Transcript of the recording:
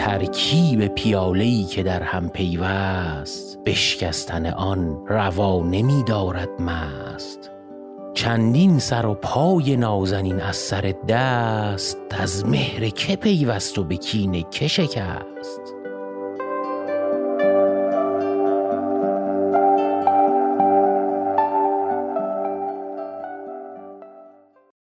ترکیب پیاله‌ای که در هم پیوست، بشکستن آن روا نمی دارد مست. چندین سر و پای نازنین از سر دست، از مهر که پیوست و به کین که شکست.